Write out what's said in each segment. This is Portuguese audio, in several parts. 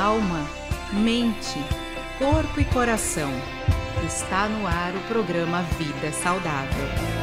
alma, mente, corpo e coração. Está no ar o programa Vida Saudável.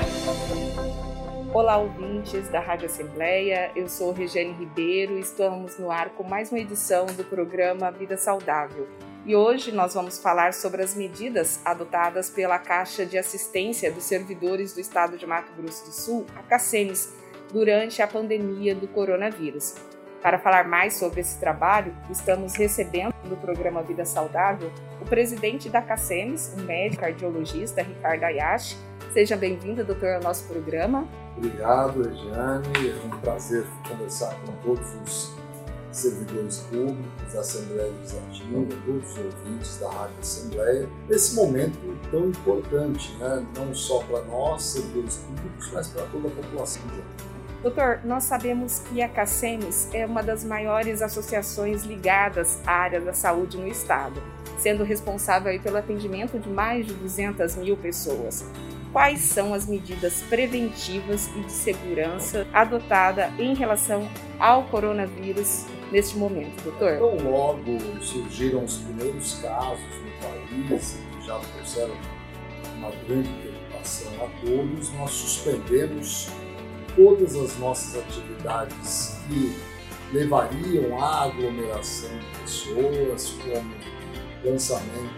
Olá, ouvintes da Rádio Assembleia, eu sou Regiane Ribeiro e estamos no ar com mais uma edição do programa Vida Saudável. E hoje nós vamos falar sobre as medidas adotadas pela Caixa de Assistência dos Servidores do Estado de Mato Grosso do Sul, a CACEMES, durante a pandemia do coronavírus. Para falar mais sobre esse trabalho, estamos recebendo no programa Vida Saudável o presidente da CACEMES, o médico cardiologista Ricardo Ayashi. Seja bem-vindo, doutor, ao nosso programa. Obrigado, Regiane. É um prazer conversar com todos os servidores públicos da Assembleia Legislativa, todos os ouvintes da Rádio Assembleia, nesse momento tão importante, né? Não só para nós, servidores públicos, mas para toda a população de geral. Doutor, nós sabemos que a CACEMES é uma das maiores associações ligadas à área da saúde no estado, sendo responsável aí pelo atendimento de mais de 200 mil pessoas. Quais são as medidas preventivas e de segurança adotadas em relação ao coronavírus neste momento, doutor? Então, logo surgiram os primeiros casos no país, que já trouxeram uma grande preocupação a todos, nós suspendemos todas as nossas atividades que levariam à aglomeração de pessoas, como lançamento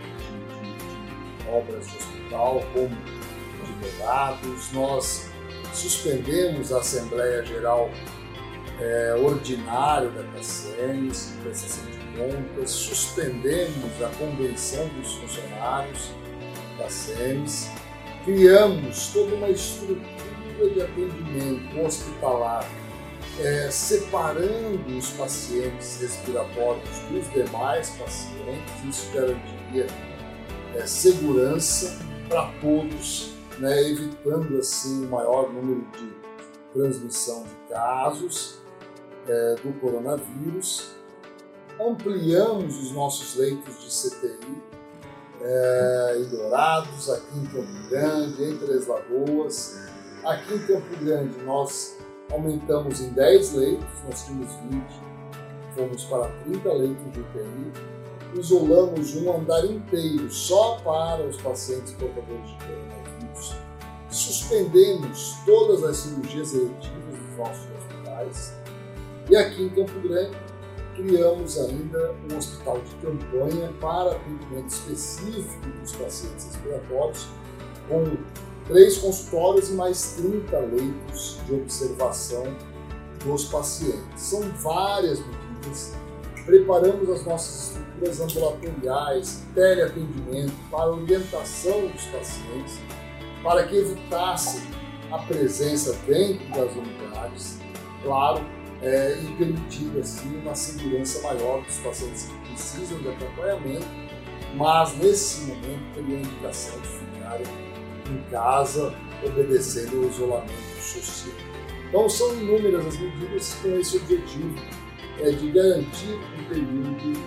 de obras de hospital, como advogados. Nós suspendemos a Assembleia Geral ordinária da CACEMES, prestação de contas, suspendemos a convenção dos funcionários da CACEMES, criamos toda uma estrutura de atendimento hospitalar, separando os pacientes respiratórios dos demais pacientes. Isso garantiria segurança para todos, né, evitando assim o maior número de transmissão de casos do coronavírus. Ampliamos os nossos leitos de CTI em Dourados, aqui em Campo Grande, em Três Lagoas. Aqui em Campo Grande nós aumentamos em 10 leitos, nós tínhamos 20, fomos para 30 leitos de UTI, isolamos um andar inteiro só para os pacientes portadores de coronavírus, suspendemos todas as cirurgias eletivas dos nossos hospitais e aqui em Campo Grande criamos ainda um hospital de campanha para atendimento específico dos pacientes respiratórios, com 3 consultórios e mais 30 leitos de observação dos pacientes. São várias medidas. Preparamos as nossas estruturas ambulatoriais, teleatendimento, para orientação dos pacientes, para que evitasse a presença dentro das unidades, claro, e permitir assim uma segurança maior dos pacientes que precisam de acompanhamento, mas nesse momento teria a indicação de ficarem em casa, obedecendo ao isolamento social. Então são inúmeras as medidas com esse objetivo de garantir um período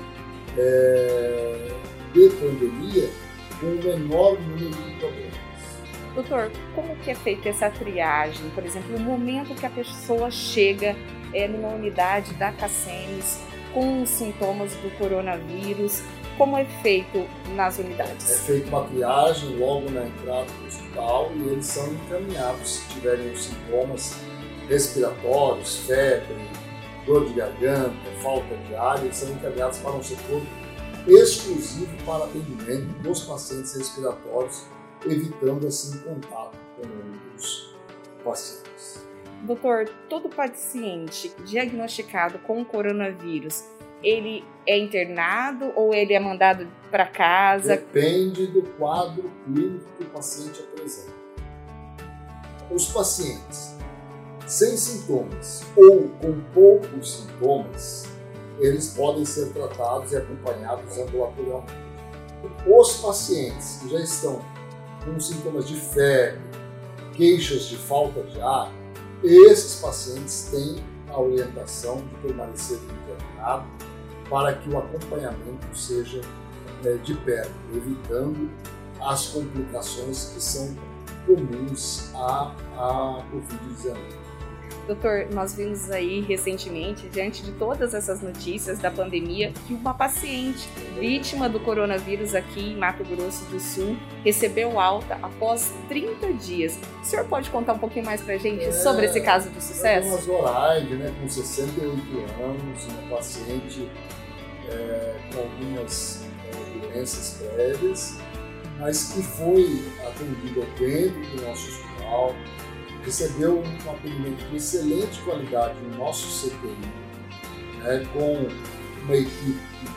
de pandemia com o menor número de problemas. Doutor, como que é feita essa triagem? Por exemplo, o momento que a pessoa chega numa unidade da CACEMES com os sintomas do coronavírus, como é feito nas unidades? É feita uma triagem logo na entrada do hospital e eles são encaminhados se tiverem os sintomas respiratórios, febre, dor de garganta, falta de ar, eles são encaminhados para um setor exclusivo para atendimento dos pacientes respiratórios, evitando assim contato com outros pacientes. Doutor, todo paciente diagnosticado com coronavírus, ele é internado ou ele é mandado para casa? Depende do quadro clínico que o paciente apresenta. Os pacientes sem sintomas ou com poucos sintomas, eles podem ser tratados e acompanhados ambulatorialmente. Os pacientes que já estão com sintomas de febre, queixas de falta de ar, esses pacientes têm a orientação de permanecer internado para que o acompanhamento seja de perto, evitando as complicações que são comuns à Covid-19. Doutor, nós vimos aí recentemente, diante de todas essas notícias da pandemia, que uma paciente vítima do coronavírus aqui em Mato Grosso do Sul recebeu alta após 30 dias. O senhor pode contar um pouquinho mais pra gente sobre esse caso de sucesso? Uma Zoraide, né, com 68 anos, uma paciente com algumas doenças prévias, mas que foi atendida dentro do nosso hospital, recebeu um atendimento de excelente qualidade no nosso CTI, né, com uma equipe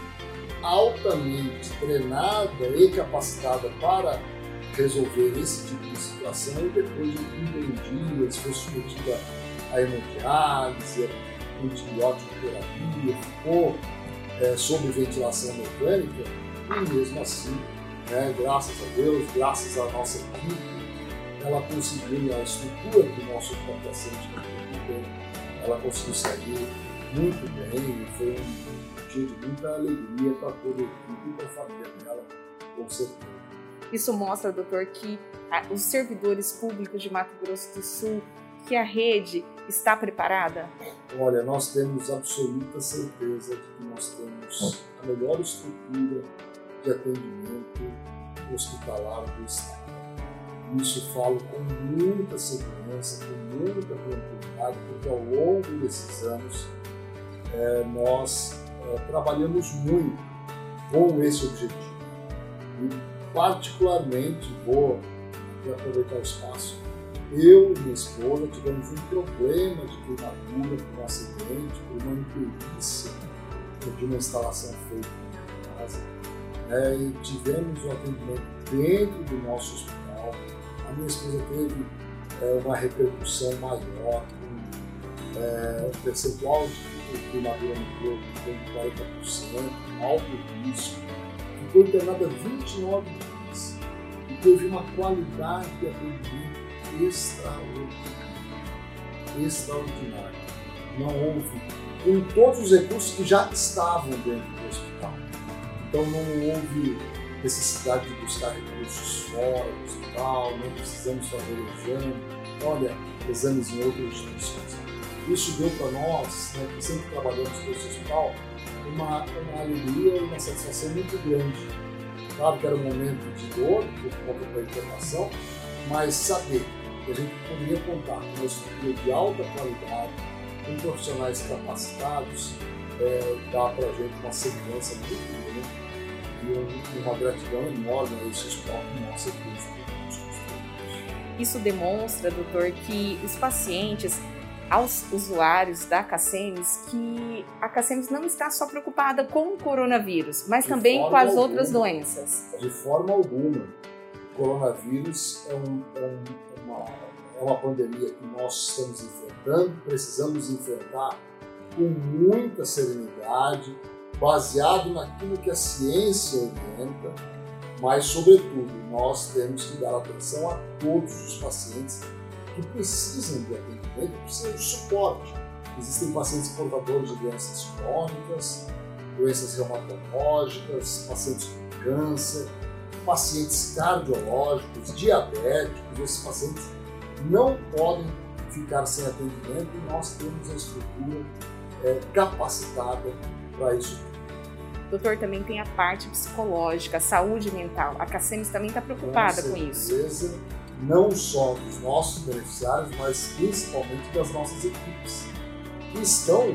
altamente treinada e capacitada para resolver esse tipo de situação, e depois de 31 dias foi submetida a hemodiálise, antibiótico terapia, ficou sob ventilação mecânica, e mesmo assim, né, graças a Deus, graças à nossa equipe, ela conseguiu, a estrutura do nosso paciente, ela conseguiu sair muito bem, e foi um dia de muita alegria para toda a equipe e para a família dela, com certeza. Isso mostra, doutor, que os servidores públicos de Mato Grosso do Sul, que a rede está preparada? Olha, nós temos absoluta certeza de que nós temos a melhor estrutura de atendimento hospitalar do estado. Isso falo com muita segurança, com muita tranquilidade, porque ao longo desses anos nós trabalhamos muito com esse objetivo. E particularmente, vou aproveitar o espaço, eu e minha esposa tivemos um problema de queimadura por um acidente, por uma imperícia de uma instalação feita em casa, e tivemos um atendimento dentro do nosso hospital. A minha esposa teve uma repercussão maior, um percentual de queimadura no corpo de 40%, um alto risco, ficou internada 29 dias e teve uma qualidade de atendimento extraordinária. Não houve, com todos os recursos que já estavam dentro do hospital. Então não houve necessidade de buscar recursos fora do hospital, não precisamos fazer exames em outras instituições. Isso deu para nós, né, que sempre trabalhamos com esse hospital, uma alegria e uma satisfação muito grande. Claro que era um momento de dor, por conta da internação, mas saber que a gente poderia contar com uma estrutura de alta qualidade, com profissionais capacitados, dá para a gente uma segurança muito grande e uma gratidão enorme a esse hospital que nós construímos. Isso demonstra, doutor, que os pacientes, aos usuários da Cacemes, que a Cacemes não está só preocupada com o coronavírus, mas também com as outras doenças. De forma alguma. O coronavírus é uma pandemia que nós estamos enfrentando, precisamos enfrentar com muita serenidade, baseado naquilo que a ciência orienta, mas, sobretudo, nós temos que dar atenção a todos os pacientes que precisam de atendimento, precisam de suporte. Existem pacientes portadores de doenças crônicas, doenças reumatológicas, pacientes com câncer, pacientes cardiológicos, diabéticos. Esses pacientes não podem ficar sem atendimento e nós temos a estrutura capacitada para isso. Doutor, também tem a parte psicológica, a saúde mental. A Cacemes também está preocupada com isso. Não só dos nossos beneficiários, mas principalmente das nossas equipes, que estão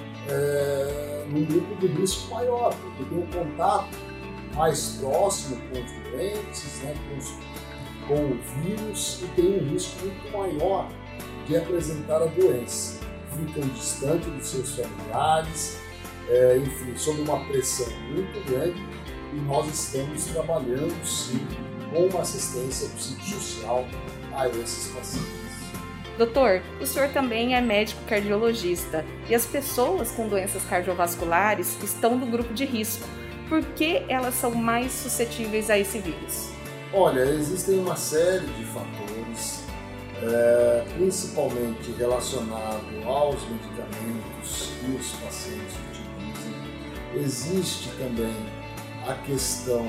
num grupo de risco maior, porque tem um contato mais próximo com os doentes, né, com o vírus, e tem um risco muito maior de apresentar a doença. Ficam distantes dos seus familiares, enfim, sob uma pressão muito grande, e nós estamos trabalhando, sim, com uma assistência psicossocial a esses pacientes. Doutor, o senhor também é médico cardiologista, e as pessoas com doenças cardiovasculares estão no grupo de risco. Por que elas são mais suscetíveis a esse vírus? Olha, existem uma série de fatores, principalmente relacionado aos medicamentos que os pacientes utilizam. Existe também a questão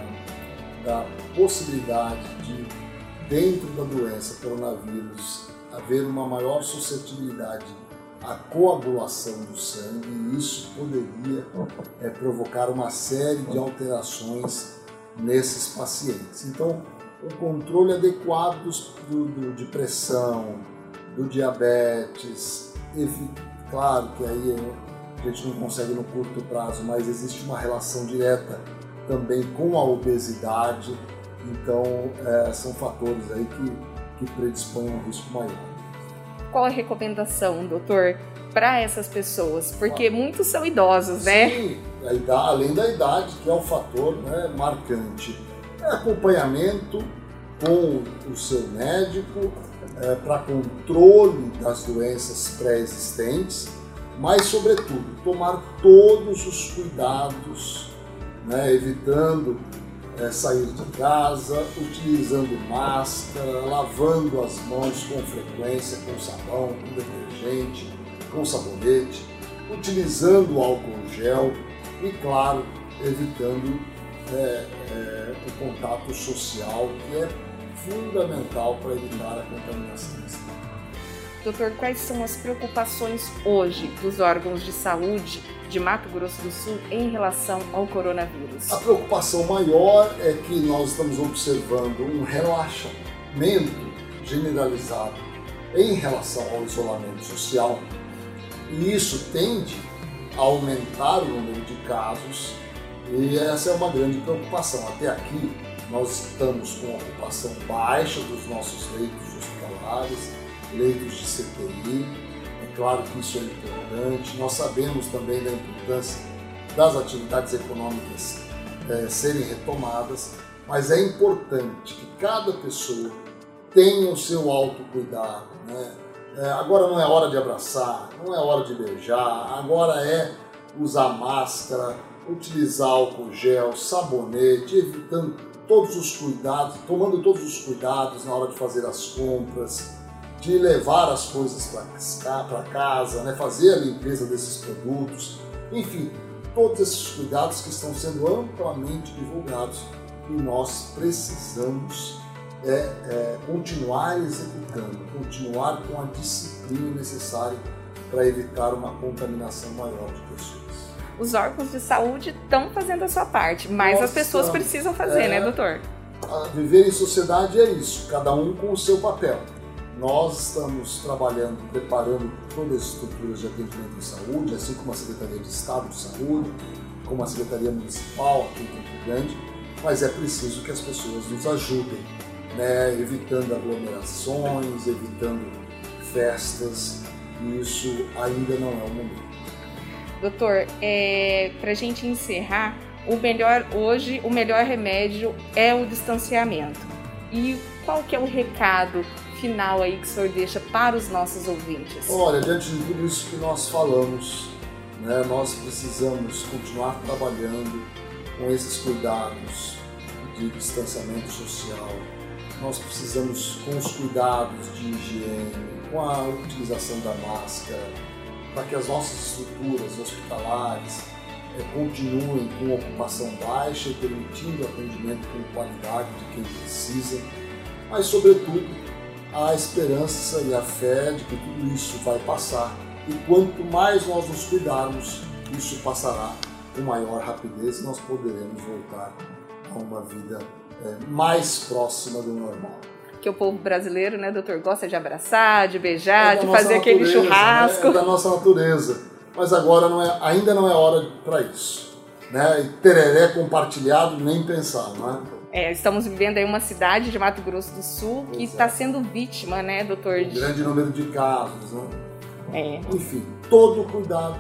da possibilidade de, dentro da doença coronavírus, haver uma maior suscetibilidade à coagulação do sangue, e isso poderia provocar uma série de alterações nesses pacientes. Então, o controle adequado de pressão, do diabetes, claro que aí a gente não consegue no curto prazo, mas existe uma relação direta também com a obesidade, então são fatores aí que predispõem a um risco maior. Qual a recomendação, doutor, para essas pessoas? Porque muitos são idosos, né? Sim, além da idade, que é um fator, né, marcante. Acompanhamento com o seu médico para controle das doenças pré-existentes, mas, sobretudo, tomar todos os cuidados, né, evitando sair de casa, utilizando máscara, lavando as mãos com frequência, com sabão, com detergente, com sabonete, utilizando álcool gel e, claro, evitando o contato social, que é fundamental para evitar a contaminação. Doutor, quais são as preocupações hoje dos órgãos de saúde de Mato Grosso do Sul em relação ao coronavírus? A preocupação maior é que nós estamos observando um relaxamento generalizado em relação ao isolamento social, e isso tende a aumentar o número de casos, e essa é uma grande preocupação. Até aqui nós estamos com a ocupação baixa dos nossos leitos hospitalares, leitos de CTI, é claro que isso é importante. Nós sabemos também da importância das atividades econômicas serem retomadas, mas é importante que cada pessoa tenha o seu autocuidado, né? Agora não é hora de abraçar, não é hora de beijar, agora é usar máscara, utilizar álcool gel, sabonete, evitando todos os cuidados, tomando todos os cuidados na hora de fazer as compras, de levar as coisas para casa, né? Fazer a limpeza desses produtos, enfim, todos esses cuidados que estão sendo amplamente divulgados, e nós precisamos continuar executando, continuar com a disciplina necessária para evitar uma contaminação maior de pessoas. Os órgãos de saúde estão fazendo a sua parte, mas as pessoas precisam fazer, né, doutor? Viver em sociedade é isso, cada um com o seu papel. Nós estamos trabalhando, preparando todas as estruturas de atendimento em saúde, assim como a Secretaria de Estado de Saúde, como a Secretaria Municipal aqui em Campo Grande, mas é preciso que as pessoas nos ajudem, né, evitando aglomerações, evitando festas, e isso ainda não é o momento. Doutor, para a gente encerrar, o melhor remédio é o distanciamento. E qual que é o recado final aí que o senhor deixa para os nossos ouvintes? Olha, diante de tudo isso que nós falamos, né, nós precisamos continuar trabalhando com esses cuidados de distanciamento social. Nós precisamos, com os cuidados de higiene, com a utilização da máscara, para que as nossas estruturas hospitalares continuem com ocupação baixa e permitindo atendimento com qualidade de quem precisa, mas, sobretudo, a esperança e a fé de que tudo isso vai passar, e quanto mais nós nos cuidarmos, isso passará com maior rapidez e nós poderemos voltar a uma vida mais próxima do normal. Que o povo brasileiro, né, doutor, gosta de abraçar, de beijar, de fazer aquele churrasco. É da nossa natureza, mas agora ainda não é hora para isso, né? E tereré compartilhado, nem pensar, não é? Estamos vivendo aí uma cidade de Mato Grosso do Sul que está sendo vítima, né, doutor? Um grande número de casos, né? Enfim, todo cuidado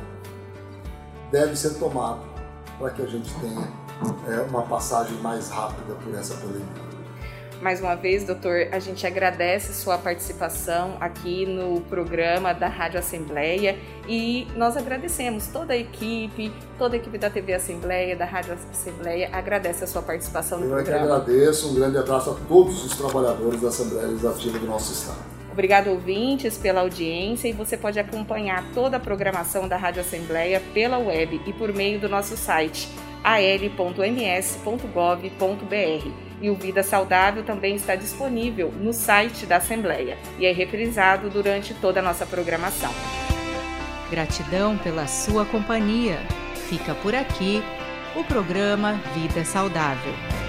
deve ser tomado para que a gente tenha uma passagem mais rápida por essa pandemia. Mais uma vez, doutor, a gente agradece sua participação aqui no programa da Rádio Assembleia, e nós agradecemos toda a equipe da TV Assembleia, da Rádio Assembleia, agradece a sua participação no programa. Eu que agradeço, um grande abraço a todos os trabalhadores da Assembleia Legislativa do nosso estado. Obrigado, ouvintes, pela audiência, e você pode acompanhar toda a programação da Rádio Assembleia pela web e por meio do nosso site al.ms.gov.br. E o Vida Saudável também está disponível no site da Assembleia e é reprisado durante toda a nossa programação. Gratidão pela sua companhia. Fica por aqui o programa Vida Saudável.